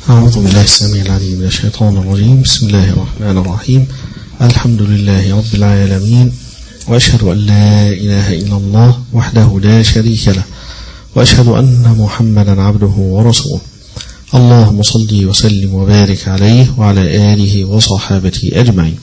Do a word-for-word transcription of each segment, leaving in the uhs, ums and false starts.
أعوذ بالله السميع العليم من الشيطان الرجيم. بسم الله الرحمن الرحيم. الحمد لله رب العالمين، وأشهد أن لا إله إلا الله وحده لا شريك له، وأشهد أن محمدا عبده ورسوله. اللهم صل وسلم وبارك عليه وعلى آله وصحابته أجمعين.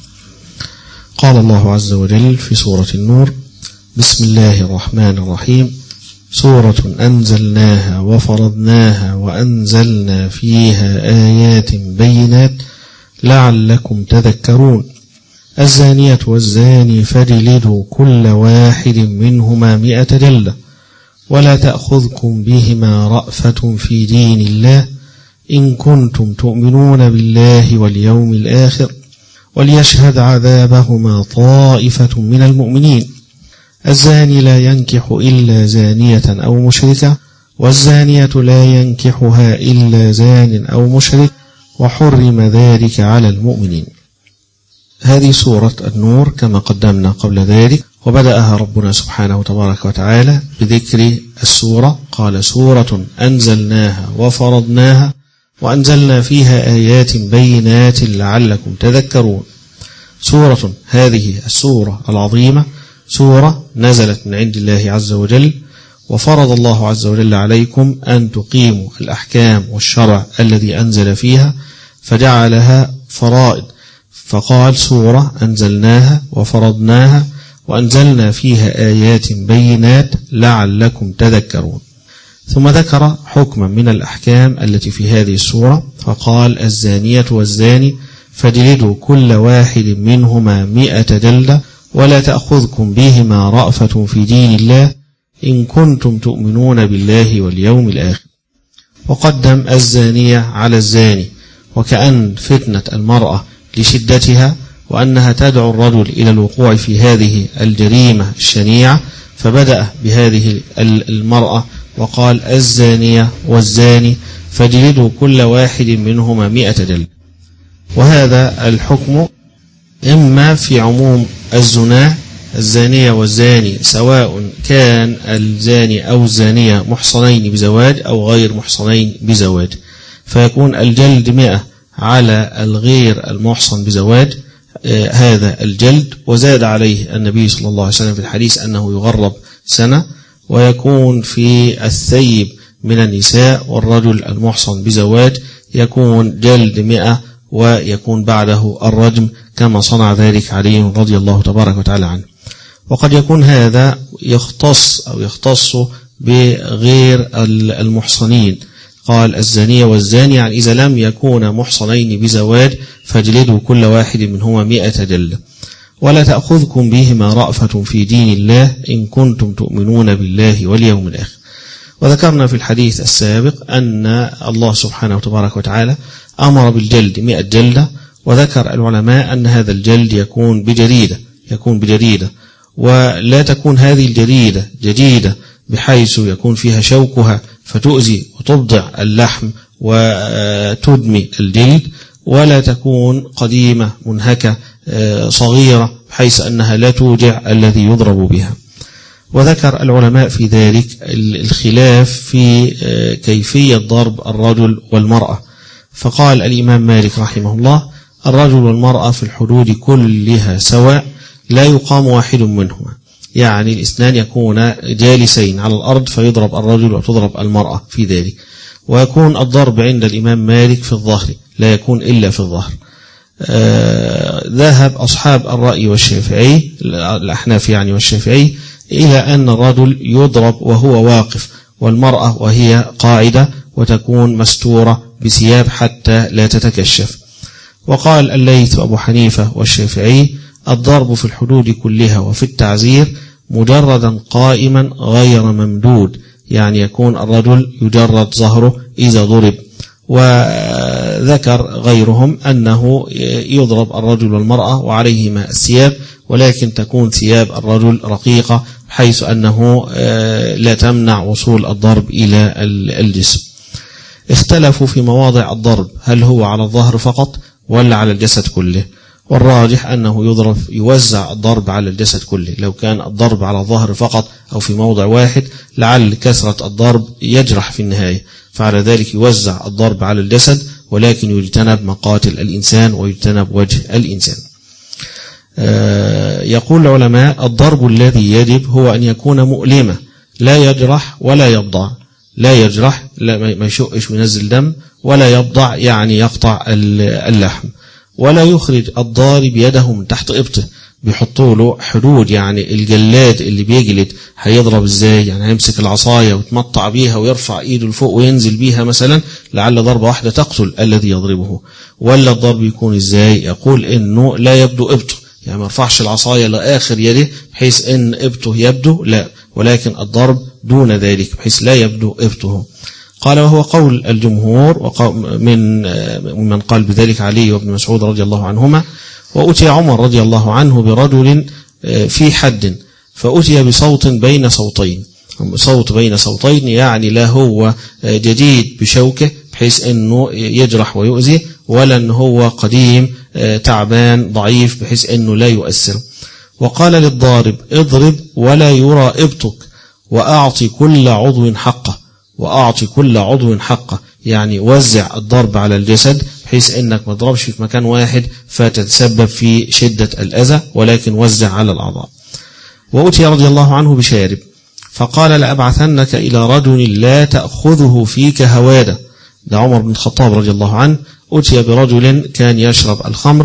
قال الله عز وجل في سورة النور: بسم الله الرحمن الرحيم. سورة أنزلناها وفرضناها وأنزلنا فيها آيات بينات لعلكم تذكرون. الزانية والزاني فاجلدوا كل واحد منهما مئة جلدة، ولا تأخذكم بهما رأفة في دين الله إن كنتم تؤمنون بالله واليوم الآخر، وليشهد عذابهما طائفة من المؤمنين. الزاني لا ينكح إلا زانية أو مشركة، والزانية لا ينكحها إلا زان أو مشرك، وحرم ذلك على المؤمنين. هذه سورة النور كما قدمنا قبل ذلك، وبدأها ربنا سبحانه تبارك وتعالى بذكر السورة. قال: سورة أنزلناها وفرضناها وأنزلنا فيها آيات بينات لعلكم تذكرون. سورة، هذه السورة العظيمة سورة نزلت من عند الله عز وجل، وفرض الله عز وجل عليكم أن تقيموا الأحكام والشرع الذي أنزل فيها، فجعلها فرائض. فقال: سورة أنزلناها وفرضناها وأنزلنا فيها آيات بينات لعلكم تذكرون. ثم ذكر حكما من الأحكام التي في هذه السورة، فقال: الزانية والزاني فاجلدوا كل واحد منهما مئة جلدة، ولا تأخذكم بهما رأفة في دين الله إن كنتم تؤمنون بالله واليوم الآخر. وقدم الزانية على الزاني، وكأن فتنة المرأة لشدتها وأنها تدعو الرجل إلى الوقوع في هذه الجريمة الشنيعة، فبدأ بهذه المرأة وقال: الزانية والزاني فاجلدوا كل واحد منهما مئة جلدة. وهذا الحكم إما في عموم الزنا، الزانية والزاني سواء كان الزاني أو الزانية محصنين بزواج أو غير محصنين بزواج، فيكون الجلد مئة على الغير المحصن بزواج، آه هذا الجلد. وزاد عليه النبي صلى الله عليه وسلم في الحديث أنه يغرب سنة. ويكون في الثيب من النساء والرجل المحصن بزواج يكون جلد مئة، ويكون بعده الرجم كما صنع ذلك علي رضي الله تبارك وتعالى عنه. وقد يكون هذا يختص أو يختص بغير المحصنين. قال: الزانية والزاني، يعني إذا لم يكون محصنين بزواج فاجلدوا كل واحد منهما مئة جلدة، ولا تأخذكم بهما رأفة في دين الله إن كنتم تؤمنون بالله واليوم الآخر. وذكرنا في الحديث السابق أن الله سبحانه وتبارك وتعالى أمر بالجلد مئة جلدة، وذكر العلماء أن هذا الجلد يكون بجريدة يكون بجريدة ولا تكون هذه الجريدة جديدة بحيث يكون فيها شوكها فتؤذي وتبضع اللحم وتدمي الجلد، ولا تكون قديمة منهكة صغيرة بحيث أنها لا توجع الذي يضرب بها. وذكر العلماء في ذلك الخلاف في كيفية ضرب الرجل والمرأة. فقال الإمام مالك رحمه الله: الرجل والمرأة في الحدود كلها سواء، لا يقام واحد منهما، يعني الاثنان يكون جالسين على الأرض فيضرب الرجل وتضرب المرأة في ذلك. ويكون الضرب عند الإمام مالك في الظهر، لا يكون إلا في الظهر. آه ذهب أصحاب الرأي والشافعي، الأحناف يعني والشافعي، إلى أن الرجل يضرب وهو واقف، والمرأة وهي قاعدة، وتكون مستورة بثياب حتى لا تتكشف. وقال الليث وأبو حنيفة والشافعي: الضرب في الحدود كلها وفي التعزير مجردا قائما غير ممدود، يعني يكون الرجل يجرد ظهره إذا ضرب. وذكر غيرهم أنه يضرب الرجل والمرأة وعليهما الثياب، ولكن تكون ثياب الرجل رقيقة حيث أنه لا تمنع وصول الضرب إلى الجسم. اختلفوا في مواضع الضرب، هل هو على الظهر فقط ولا على الجسد كله؟ والراجح أنه يضرب يوزع الضرب على الجسد كله. لو كان الضرب على الظهر فقط أو في موضع واحد لعل كثرة الضرب يجرح في النهاية، فعلى ذلك يوزع الضرب على الجسد ولكن يجتنب مقاتل الإنسان ويجتنب وجه الإنسان. يقول العلماء الضرب الذي يجب هو أن يكون مؤلمة، لا يجرح ولا يبضع. لا يجرح، لا ما يشقش وينزل دم، ولا يبضع يعني يقطع اللحم، ولا يخرج الضارب يده من تحت إبطه. بيحطوا له حدود، يعني الجلاد اللي بيجلد هيضرب ازاي؟ يعني هيمسك العصاية ويتمطع بيها ويرفع ايده لفوق وينزل بيها مثلا لعل ضربة واحدة تقتل الذي يضربه. ولا الضرب يكون ازاي؟ يقول انه لا يبدو إبطه، يعني ما يرفعش العصاية لآخر يده بحيث ان إبطه يبدو، لا، ولكن الضرب دون ذلك بحيث لا يبدو إبطه. قال وهو قول الجمهور، من من قال بذلك علي وابن مسعود رضي الله عنهما. وأتي عمر رضي الله عنه برجل في حد، فأتي بصوت بين صوتين. صوت بين صوتين يعني لا هو جديد بشوكه بحيث أنه يجرح ويؤذي، ولا أنه هو قديم تعبان ضعيف بحيث أنه لا يؤثر. وقال للضارب اضرب ولا يرى إبطك، وأعطي كل عضو حقه. وأعطي كل عضو حقه يعني وزع الضرب على الجسد بحيث انك ما تضربش في مكان واحد فتتسبب في شدة الأذى، ولكن وزع على الأعضاء. وأتي رضي الله عنه بشارب، فقال لأبعثنك إلى رجل لا تأخذه فيك هوادة. ده عمر بن الخطاب رضي الله عنه. أتي برجل كان يشرب الخمر،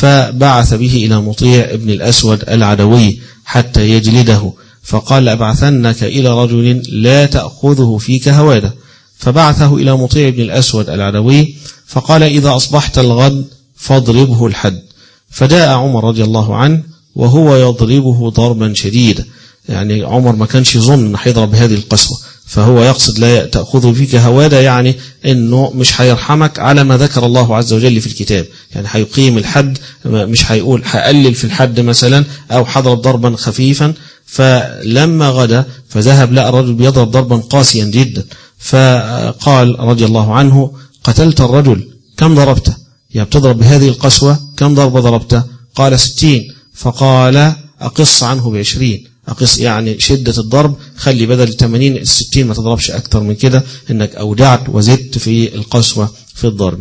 فبعث به إلى مطيع ابن الأسود العدوي حتى يجلده، فقال لأبعثنك إلى رجل لا تأخذه فيك هوادة، فبعثه إلى مطيع ابن الأسود العدوي، فقال إذا أصبحت الغد فاضربه الحد. فجاء عمر رضي الله عنه وهو يضربه ضربا شديدا، يعني عمر ما كانش يظن أنه هيضرب بهذه القسوة، فهو يقصد لا تأخذه فيك هوادة، يعني أنه مش هيرحمك على ما ذكر الله عز وجل في الكتاب، يعني هيقيم الحد، مش هيقول هقلل في الحد مثلا أو حضرب ضربا خفيفا. فلما غدا فذهب لقى الرجل بيضرب ضربا قاسيا جدا، فقال رضي الله عنه قتلت الرجل، كم ضربته؟ يا بتضرب بهذه القسوة كم ضربة ضربته؟ قال ستين. فقال أقص عنه بعشرين، أقص يعني شدة الضرب، خلي بدل الثمانين الستين، ما تضربش أكثر من كده، إنك أودعت وزدت في القسوة في الضرب.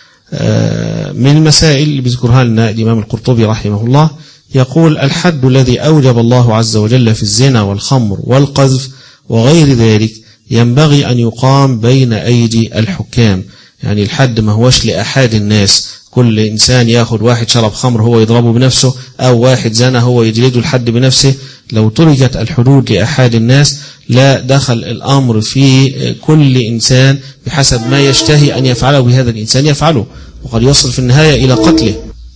من المسائل اللي بيذكرها لنا الإمام القرطبي رحمه الله، يقول الحد الذي أوجب الله عز وجل في الزنا والخمر والقذف وغير ذلك ينبغي أن يقام بين أيدي الحكام. يعني الحد ما هوش لأحد الناس، كل إنسان ياخد واحد شرب خمر هو يضربه بنفسه، أو واحد زنا هو يجلده الحد بنفسه. لو تركت الحدود لأحد الناس لا دخل الأمر في كل إنسان بحسب ما يشتهي أن يفعله بهذا الإنسان يفعله، وقد يصل في النهاية إلى قتله.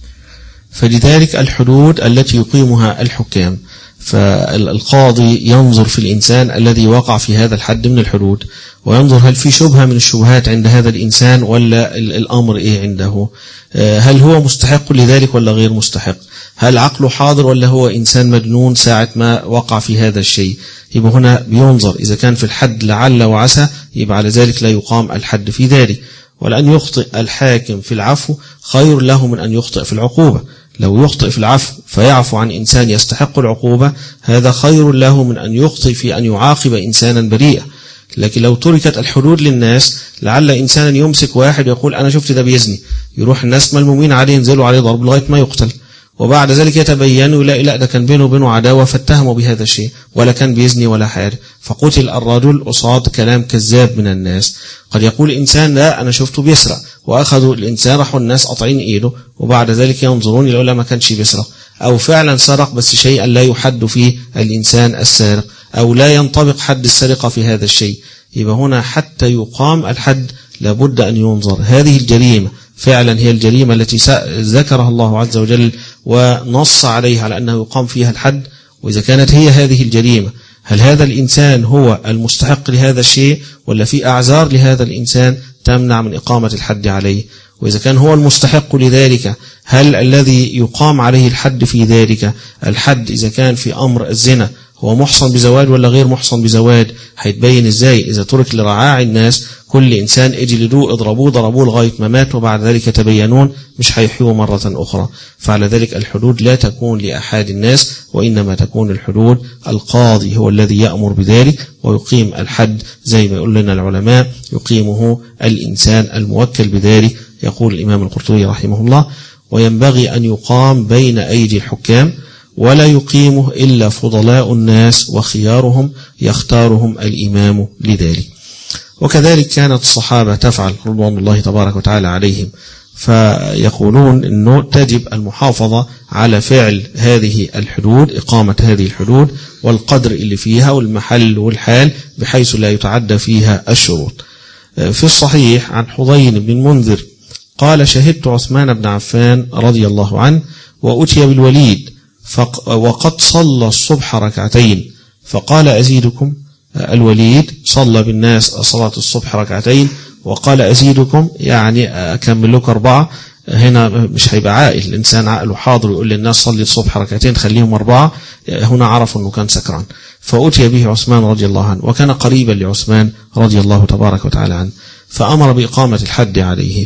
فلذلك الحدود التي يقيمها الحكام، فالقاضي ينظر في الإنسان الذي وقع في هذا الحد من الحدود، وينظر هل في شبهة من الشبهات عند هذا الإنسان ولا الأمر إيه عنده، هل هو مستحق لذلك ولا غير مستحق، هل عقله حاضر ولا هو إنسان مجنون ساعة ما وقع في هذا الشيء. يبقى هنا بينظر، إذا كان في الحد لعل وعسى يبقى على ذلك لا يقام الحد في ذلك. ولأن يخطئ الحاكم في العفو خير له من أن يخطئ في العقوبة. لو يخطئ في العفو فيعفو عن إنسان يستحق العقوبة هذا خير له من أن يخطئ في أن يعاقب إنسانا بريئا. لكن لو تركت الحدود للناس لعل إنسانا يمسك واحد ويقول أنا شفت ده بيزني، يروح الناس ملمومين عليه ينزلوا عليه ضرب لغاية ما يقتل، وبعد ذلك يتبينوا لا لا ده كان بينه وبينه عداوة فاتهموا بهذا الشيء ولا كان بيزني ولا حاجة، فقتل الرجل قصاد كلام كذاب من الناس. قد يقول إنسان لا أنا شفته بيسرق، وأخذوا الإنسان راحوا الناس قطعين إيده، وبعد ذلك ينظرون يقول لا ما كانش بيسرق، أو فعلا سرق بس شيئا لا يحد فيه الإنسان السارق، أو لا ينطبق حد السرقة في هذا الشيء. يبقى هنا حتى يقام الحد لابد أن ينظر هذه الجريمة فعلا هي الجريمة التي ذكرها الله عز وجل ونص عليها على أنه يقام فيها الحد، وإذا كانت هي هذه الجريمة هل هذا الإنسان هو المستحق لهذا الشيء ولا في أعذار لهذا الإنسان تمنع من إقامة الحد عليه؟ وإذا كان هو المستحق لذلك هل الذي يقام عليه الحد في ذلك الحد إذا كان في أمر الزنا هو محصن بزواج ولا غير محصن بزواج؟ هيتبين ازاي إذا ترك لرعاع الناس كل إنسان اجلدوه اضربوه ضربوه لغاية ما مات وبعد ذلك تبينون مش هيحيوا مرة أخرى. فعلى ذلك الحدود لا تكون لأحد الناس، وإنما تكون الحدود القاضي هو الذي يأمر بذلك ويقيم الحد زي ما يقول لنا العلماء يقيمه الإنسان الموكل بذلك، يقول الإمام القرطبي رحمه الله: وينبغي أن يقام بين أيدي الحكام ولا يقيمه إلا فضلاء الناس وخيارهم يختارهم الإمام لذلك. وكذلك كانت الصحابة تفعل رضوان الله تبارك وتعالى عليهم، فيقولون أنه تجب المحافظة على فعل هذه الحدود، إقامة هذه الحدود والقدر اللي فيها والمحل والحال بحيث لا يتعدى فيها الشروط. في الصحيح عن حضين بن المنذر قال: شهدت عثمان بن عفان رضي الله عنه وأتي بالوليد وقد صلى الصبح ركعتين فقال: أزيدكم؟ الوليد صلى بالناس صلاة الصبح ركعتين وقال: أزيدكم، يعني أكمل لك أربعة. هنا مش هيبقى عاقل، الإنسان عقله حاضر يقول للناس صلي الصبح ركعتين خليهم أربعة. هنا عرفوا أنه كان سكران، فأتي به عثمان رضي الله عنه، وكان قريبا لعثمان رضي الله تبارك وتعالى عنه، فأمر بإقامة الحد عليه.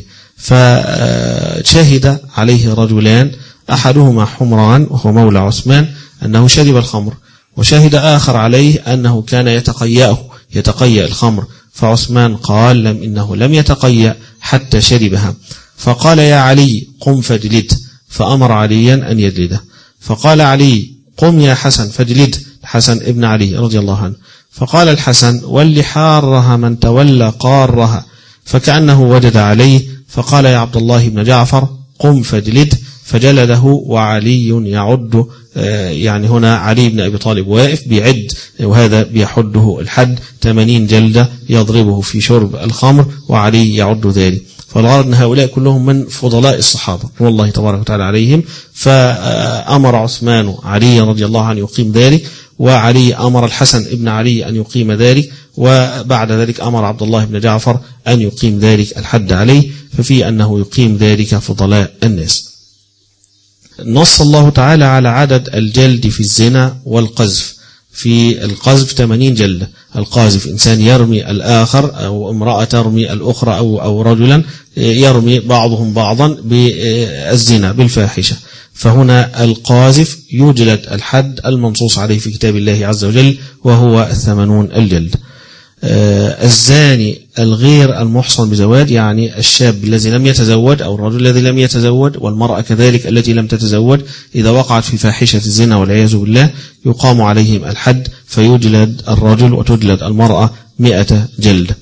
فشهد عليه رجلان، أحدهما حمران وهو مولى عثمان أنه شرب الخمر، وشهد آخر عليه أنه كان يتقيأه يتقيأ الخمر، فعثمان قال: لم إنه لم يتقيأ حتى شربها. فقال: يا علي قم فاجلد، فأمر عليا أن يجلده. فقال علي: قم يا حسن فاجلد، حسن ابن علي رضي الله عنه. فقال الحسن: واللي حارها من تولى قارها، فكأنه وجد عليه، فقال: يا عبد الله بن جعفر قم فاجلد، فجلده وعلي يعد، يعني هنا علي بن أبي طالب واقف بيعد، وهذا بيحده الحد ثمانين جلدة يضربه في شرب الخمر، وعلي يعد ذلك. فالغرض أن هؤلاء كلهم من فضلاء الصحابة والله تبارك وتعالى عليهم. فأمر عثمان علي رضي الله عنه يقيم ذلك، وعلي أمر الحسن ابن علي أن يقيم ذلك، وبعد ذلك أمر عبد الله بن جعفر أن يقيم ذلك الحد عليه، ففي أنه يقيم ذلك فضلاء الناس. نص الله تعالى على عدد الجلد في الزنا والقذف. في القذف ثمانين جلدة، القاذف إنسان يرمي الآخر أو امرأة ترمي الأخرى أو, أو رجلا يرمي بعضهم بعضا بالزنا بالفاحشة، فهنا القاذف يجلد الحد المنصوص عليه في كتاب الله عز وجل وهو ثمانون الجلد. الزاني الغير المحصن بزواج، يعني الشاب الذي لم يتزوج أو الرجل الذي لم يتزوج والمرأة كذلك التي لم تتزوج، إذا وقعت في فاحشة الزنا والعياذ بالله يقام عليهم الحد، فيجلد الرجل وتجلد المرأة مئة جلد.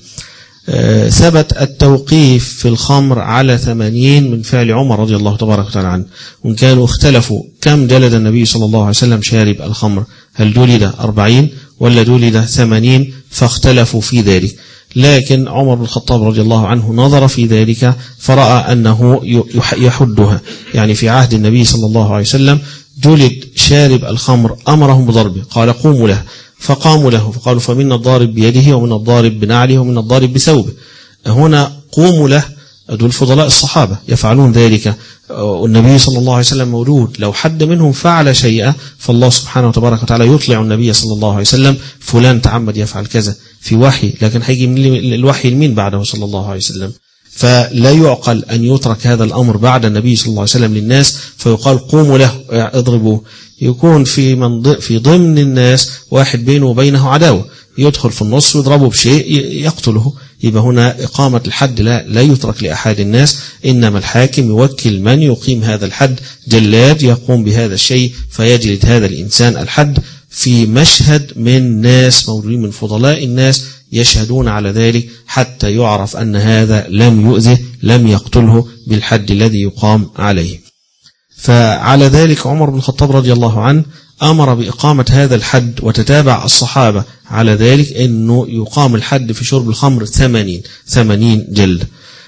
ثبت التوقيف في الخمر على ثمانين من فعل عمر رضي الله تبارك وتعالى عنه، وإن كانوا اختلفوا كم جلد النبي صلى الله عليه وسلم شارب الخمر، هل جلد أربعين ولا جلد ثمانين، فاختلفوا في ذلك. لكن عمر بن الخطاب رضي الله عنه نظر في ذلك فرأى أنه يحدها، يعني في عهد النبي صلى الله عليه وسلم جلد شارب الخمر، أمرهم بضربه، قال قوموا له، فقاموا له، فقالوا فمنا الضارب بيده ومن الضارب بنعله ومن الضارب بثوبه. هنا قوموا له، دول فضلاء الصحابة يفعلون ذلك، والنبي صلى الله عليه وسلم موجود، لو حد منهم فعل شيئا فالله سبحانه وتبارك وتعالى يطلع النبي صلى الله عليه وسلم فلان تعمد يفعل كذا في وحي، لكن هيجي من الوحي لمين بعده صلى الله عليه وسلم؟ فلا يعقل أن يترك هذا الأمر بعد النبي صلى الله عليه وسلم للناس فيقال قوموا له اضربوه. يكون في من في ضمن الناس واحد بينه وبينه عداوة، يدخل في النص ويضربه بشيء يقتله، يبقى هنا إقامة الحد لا, لا يترك لأحد الناس، إنما الحاكم يوكل من يقيم هذا الحد، جلاد يقوم بهذا الشيء فيجلد هذا الإنسان الحد، في مشهد من ناس موجودين من فضلاء الناس يشهدون على ذلك حتى يعرف أن هذا لم يؤذه لم يقتله بالحد الذي يقام عليه. فعلى ذلك عمر بن الخطاب رضي الله عنه أمر بإقامة هذا الحد، وتتابع الصحابة على ذلك أنه يقام الحد في شرب الخمر ثمانين ثمانين جلد.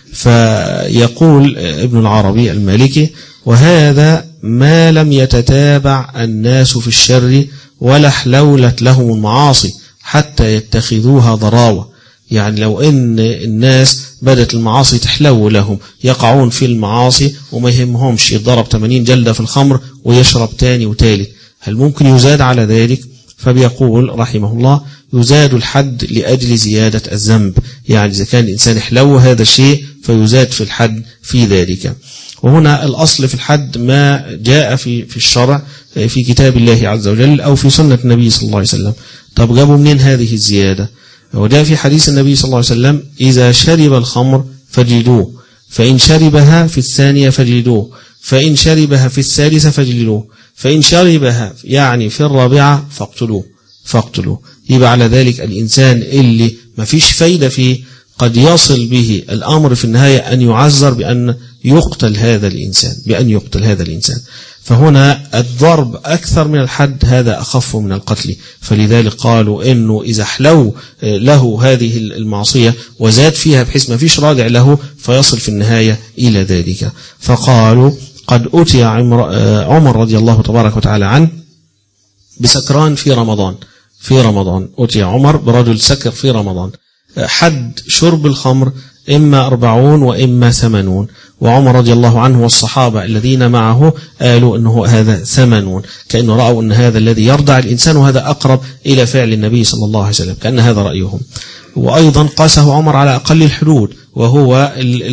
فيقول ابن العربي المالكي: وهذا ما لم يتتابع الناس في الشر ولا حلولت لهم المعاصي حتى يتخذوها ضراوة، يعني لو ان الناس بدت المعاصي تحلو لهم يقعون في المعاصي وما يهمهمش يضرب ثمانين جلدة في الخمر ويشرب تاني وتالت، هل ممكن يزاد على ذلك؟ فبيقول رحمه الله: يزاد الحد لأجل زيادة الذنب، يعني إذا كان الإنسان حلو هذا الشيء فيزاد في الحد في ذلك. وهنا الأصل في الحد ما جاء في في الشرع في كتاب الله عز وجل أو في سنة النبي صلى الله عليه وسلم. طب جابوا منين هذه الزيادة؟ وجاء في حديث النبي صلى الله عليه وسلم: إذا شرب الخمر فجلدوه، فإن شربها في الثانية فاجلدوه، فإن شربها في الثالثة فاجلدوه، فإن شربها يعني في الرابعة فاقتلوه فاقتلوه. يبقى على ذلك الإنسان اللي ما فيش فايدة فيه قد يصل به الأمر في النهاية أن يعذر بأن يقتل هذا الإنسان بأن يقتل هذا الإنسان. فهنا الضرب أكثر من الحد، هذا أخف من القتل. فلذلك قالوا إنه إذا حلو له هذه المعصية وزاد فيها بحيث ما فيش راجع له فيصل في النهاية إلى ذلك. فقالوا قد أتي عمر رضي الله تبارك وتعالى عنه بسكران في رمضان في رمضان أتي عمر برجل سكر في رمضان. حد شرب الخمر إما أربعون وإما ثمانون، وعمر رضي الله عنه والصحابة الذين معه قالوا أنه هذا ثمانون، كأنه رأوا أن هذا الذي يرضع الإنسان وهذا أقرب إلى فعل النبي صلى الله عليه وسلم، كأن هذا رأيهم. وأيضا قاسه عمر على أقل الحدود وهو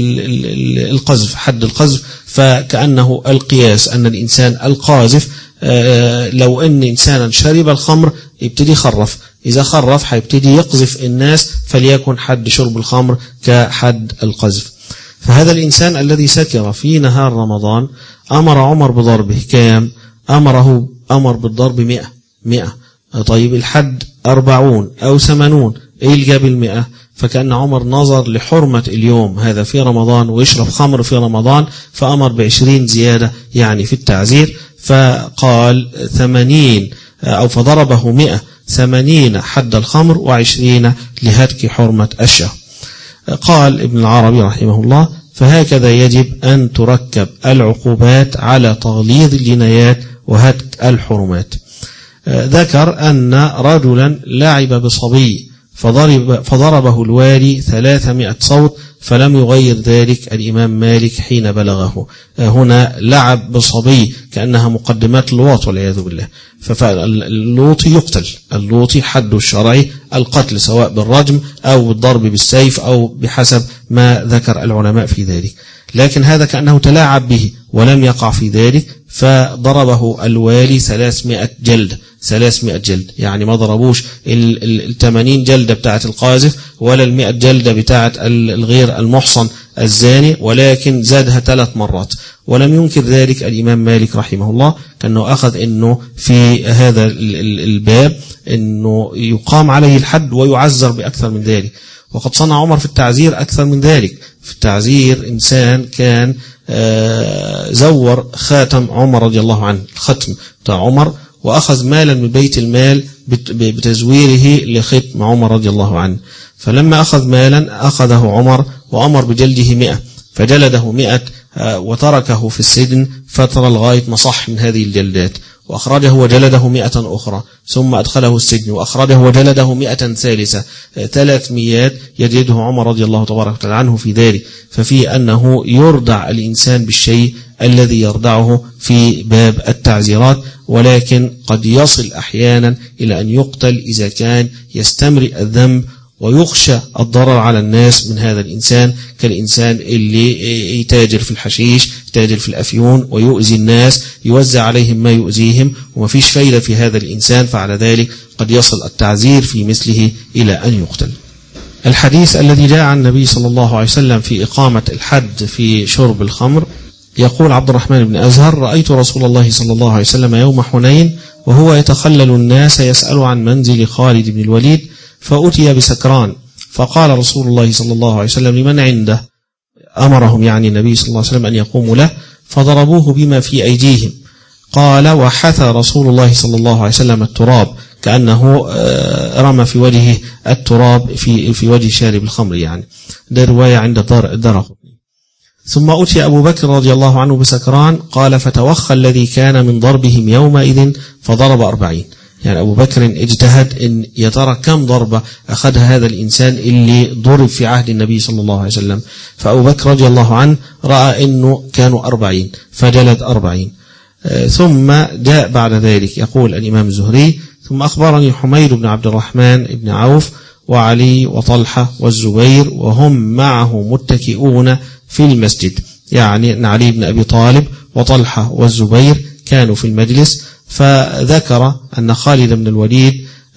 القذف، حد القذف، فكأنه القياس أن الإنسان القاذف لو أن إنسانا شرب الخمر يبتدي يخرف، إذا خرف هيبتدي يقذف الناس فليكن حد شرب الخمر كحد القذف. فهذا الإنسان الذي سكر في نهار رمضان أمر عمر بضربه كام؟ أمره أمر بالضرب مئة مئة. طيب الحد أربعون أو ثمانون، إيه اللي جاب المئة؟ فكأن عمر نظر لحرمة اليوم هذا في رمضان ويشرب خمر في رمضان فأمر بعشرين زيادة يعني في التعزير، فقال ثمانين أو فضربه مئة، ثمانين حد الخمر وعشرين لهتك حرمة الشهر. قال ابن العربي رحمه الله فهكذا يجب أن تركب العقوبات على تغليظ الجنايات وهتك الحرمات. ذكر أن رجلا لعب بصبي فضرب فضربه الوالي ثلاثمائة صوت فلم يغير ذلك الإمام مالك حين بلغه. هنا لعب بصبي كأنها مقدمات اللواط والعياذ بالله. فاللوطي يقتل، اللوطي حد الشرعي القتل سواء بالرجم أو بالضرب بالسيف أو بحسب ما ذكر العلماء في ذلك. لكن هذا كأنه تلاعب به ولم يقع في ذلك فضربه الوالي ثلاثمائة جلد ثلاثمائة جلد، يعني ما ضربوش الثمانين جلدة بتاعة القاذف ولا المئة جلدة بتاعة الغير المحصن الزاني، ولكن زادها ثلاث مرات. ولم ينكر ذلك الإمام مالك رحمه الله، كأنه أخذ أنه في هذا الباب أنه يقام عليه الحد ويعذر بأكثر من ذلك. وقد صنع عمر في التعزير أكثر من ذلك. في التعزير إنسان كان زور خاتم عمر رضي الله عنه، الختم بتاع عمر، وأخذ مالا من بيت المال بتزويره لختم عمر رضي الله عنه. فلما أخذ مالا أخذه عمر وأمر بجلده مئة، فجلده مئة وتركه في السجن فترة لغاية ما صح من هذه الجلدات، وأخرجه وجلده مئة أخرى، ثم أدخله السجن وأخرجه وجلده مئة ثالثة، ثلاثميات يجلده عمر رضي الله تبارك وتعالى عنه في ذلك. ففي أنه يردع الإنسان بالشيء الذي يردعه في باب التعزيرات، ولكن قد يصل أحيانا إلى أن يقتل إذا كان يستمرئ الذنب ويخشى الضرر على الناس من هذا الإنسان، كالإنسان اللي يتاجر في الحشيش، يتاجر في الأفيون ويؤذي الناس، يوزع عليهم ما يؤذيهم وما فيش فايدة في هذا الإنسان، فعلى ذلك قد يصل التعزير في مثله إلى أن يقتل. الحديث الذي جاء عن النبي صلى الله عليه وسلم في إقامة الحد في شرب الخمر، يقول عبد الرحمن بن أزهر: رأيت رسول الله صلى الله عليه وسلم يوم حنين وهو يتخلل الناس يسأل عن منزل خالد بن الوليد، فأتي بسكران، فقال رسول الله صلى الله عليه وسلم لمن عنده، أمرهم يعني النبي صلى الله عليه وسلم أن يقوموا له، فضربوه بما في أيديهم. قال: وحثى رسول الله صلى الله عليه وسلم التراب، كأنه رمى في وجهه التراب في في وجه شارب الخمر، يعني ده رواية عند الدرقطني. ثم أتي أبو بكر رضي الله عنه بسكران، قال: فتوخى الذي كان من ضربهم يومئذ فضرب أربعين. يعني أبو بكر اجتهد إن يترى كم ضربة أخذها هذا الإنسان اللي ضرب في عهد النبي صلى الله عليه وسلم. فأبو بكر رضي الله عنه رأى إنه كانوا أربعين فجلد أربعين. ثم جاء بعد ذلك، يقول الإمام الزهري: ثم أخبرني حميد بن عبد الرحمن بن عوف وعلي وطلحة والزبير وهم معه متكئون في المسجد، يعني أن علي بن أبي طالب وطلحة والزبير كانوا في المجلس. فذكر أن خالد بن الوليد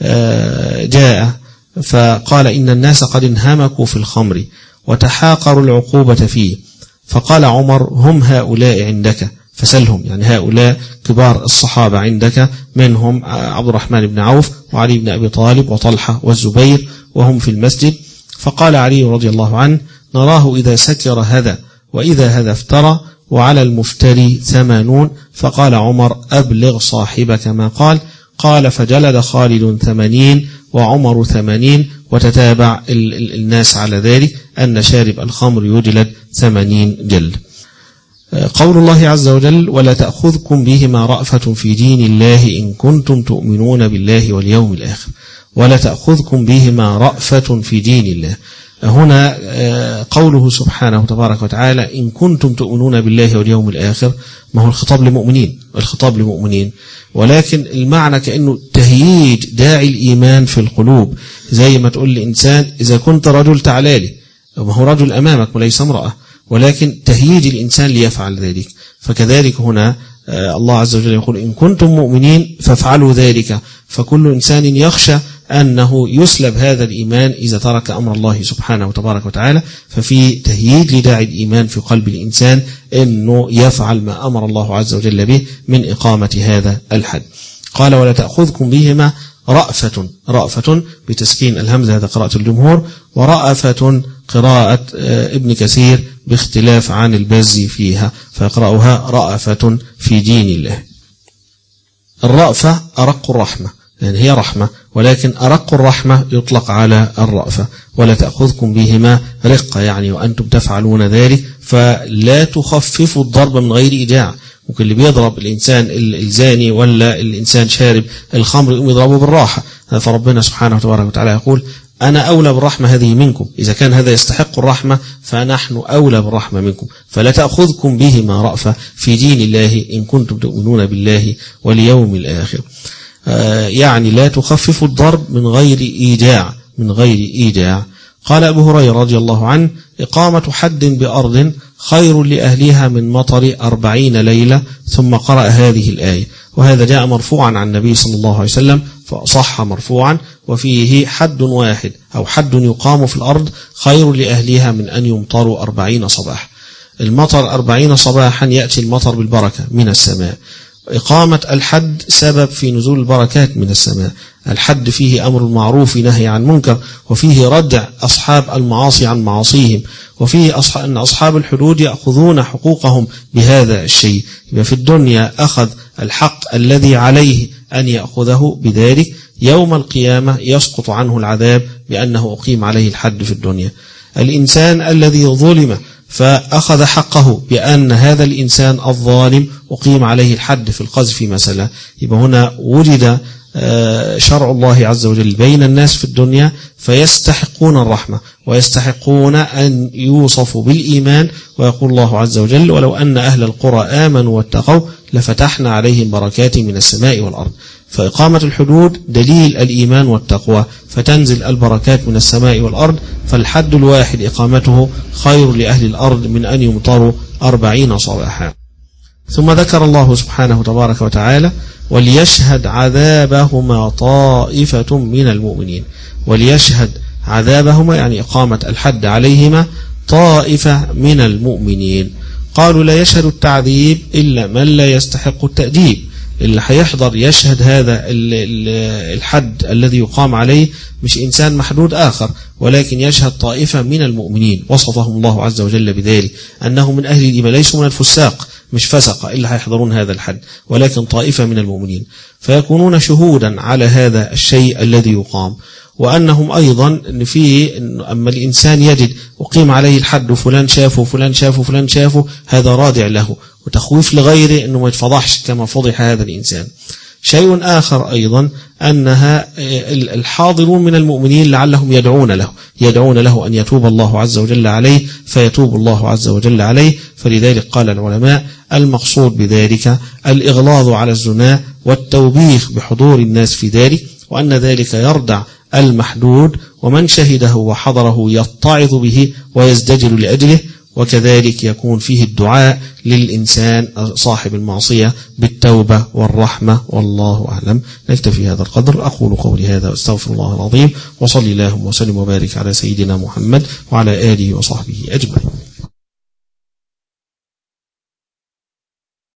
جاء فقال: إن الناس قد انهمكوا في الخمر وتحاقروا العقوبة فيه، فقال عمر هم هؤلاء عندك فسلهم، يعني هؤلاء كبار الصحابة عندك، منهم عبد الرحمن بن عوف وعلي بن أبي طالب وطلحة والزبير وهم في المسجد. فقال علي رضي الله عنه نراه إذا سكر هذا وإذا هذا افترى وعلى المفتري ثمانون. فقال عمر أبلغ صاحبك ما قال. قال فجلد خالد ثمانين وعمر ثمانين، وتتابع الناس على ذلك أن شارب الخمر يجلد ثمانين جلد. قول الله عز وجل ولا تأخذكم بهما رأفة في دين الله إن كنتم تؤمنون بالله واليوم الآخر. ولا تأخذكم بهما رأفة في دين الله، هنا قوله سبحانه تبارك وتعالى إن كنتم تؤمنون بالله واليوم الآخر، ما هو الخطاب لمؤمنين، الخطاب لمؤمنين، ولكن المعنى كأنه تهييج داعي الإيمان في القلوب، زي ما تقول لإنسان إذا كنت رجل تعالى لي، ما هو رجل أمامك وليس امرأة، ولكن تهييج الإنسان ليفعل ذلك. فكذلك هنا الله عز وجل يقول إن كنتم مؤمنين فافعلوا ذلك، فكل إنسان يخشى أنه يسلب هذا الإيمان إذا ترك أمر الله سبحانه وتبارك وتعالى، ففي تهييج لداعي الإيمان في قلب الإنسان أنه يفعل ما أمر الله عز وجل به من إقامة هذا الحد. قال ولا تأخذكم بهما رأفة، رأفة بتسكين الهمزة، هذا قراءة الجمهور، ورأفة قراءة ابن كثير باختلاف عن البزي فيها، فيقرأها رأفة في دين الله. الرأفة أرق الرحمة، يعني هي رحمة، ولكن أرق الرحمة يطلق على الرأفة. ولا تأخذكم بهما رقة، يعني وأنتم تفعلون ذلك، فلا تخففوا الضرب من غير إيجاع. ممكن اللي بيضرب الإنسان الزاني ولا الإنسان شارب الخمر يقوم يضربه بالراحة، فربنا سبحانه وتبارك وتعالى يقول أنا أولى بالرحمة هذه منكم، إذا كان هذا يستحق الرحمة فنحن أولى بالرحمة منكم. فلا تأخذكم بهما رأفة في دين الله إن كنتم تؤمنون بالله واليوم الآخر، يعني لا تخففوا الضرب من غير إيجاع، من غير إيجاع. قال أبو هريرة رضي الله عنه إقامة حد بأرض خير لأهلها من مطر أربعين ليلة، ثم قرأ هذه الآية. وهذا جاء مرفوعا عن النبي صلى الله عليه وسلم فصح مرفوعا، وفيه حد واحد أو حد يقام في الأرض خير لأهلها من أن يمطروا أربعين صباح. المطر أربعين صباحا يأتي المطر بالبركة من السماء. إقامة الحد سبب في نزول البركات من السماء. الحد فيه أمر المعروف نهي عن منكر، وفيه ردع أصحاب المعاصي عن معاصيهم، وفيه أن أصحاب الحدود يأخذون حقوقهم بهذا الشيء. يبقى في الدنيا أخذ الحق الذي عليه أن يأخذه بذلك، يوم القيامة يسقط عنه العذاب بأنه أقيم عليه الحد في الدنيا. الإنسان الذي ظلم فأخذ حقه بأن هذا الإنسان الظالم أقيم عليه الحد في القذف مثلا، يبقى هنا وجد شرع الله عز وجل بين الناس في الدنيا، فيستحقون الرحمة ويستحقون أن يوصفوا بالإيمان. ويقول الله عز وجل ولو أن أهل القرى آمنوا واتقوا لفتحنا عليهم بركات من السماء والأرض. فإقامة الحدود دليل الإيمان والتقوى، فتنزل البركات من السماء والأرض. فالحد الواحد إقامته خير لأهل الأرض من أن يمطروا أربعين صباحا. ثم ذكر الله سبحانه تبارك وتعالى وليشهد عذابهما طائفة من المؤمنين. وليشهد عذابهما يعني إقامة الحد عليهما طائفة من المؤمنين. قالوا لا يشهد التعذيب إلا من لا يستحق التأديب، اللي هيحضر يشهد هذا الحد الذي يقام عليه مش إنسان محدود آخر، ولكن يشهد طائفة من المؤمنين. وصفهم الله عز وجل بذلك أنهم من أهل الإيمان، ليسوا من الفساق، مش فسق إلا هيحضرون هذا الحد، ولكن طائفة من المؤمنين، فيكونون شهودا على هذا الشيء الذي يقام. وأنهم أيضا إن فيه أما الإنسان يجد أقيم عليه الحد وفلان شافه وفلان شافه وفلان شافه، هذا رادع له وتخويف لغيره أنه ما يتفضحش كما فضح هذا الإنسان. شيء آخر أيضا أنها الحاضرون من المؤمنين لعلهم يدعون له يدعون له أن يتوب الله عز وجل عليه، فيتوب الله عز وجل عليه. فلذلك قال العلماء المقصود بذلك الإغلاظ على الزنا والتوبيخ بحضور الناس في ذلك، وأن ذلك يردع المحدود، ومن شهده وحضره يتعظ به ويزدجر لأجله. وكذلك يكون فيه الدعاء للإنسان صاحب المعصية بالتوبة والرحمة. والله أعلم. نكتفي هذا القدر. أقول قولي هذا واستغفر الله العظيم، وصلي اللهم وسلم وبارك على سيدنا محمد وعلى آله وصحبه أجمعين.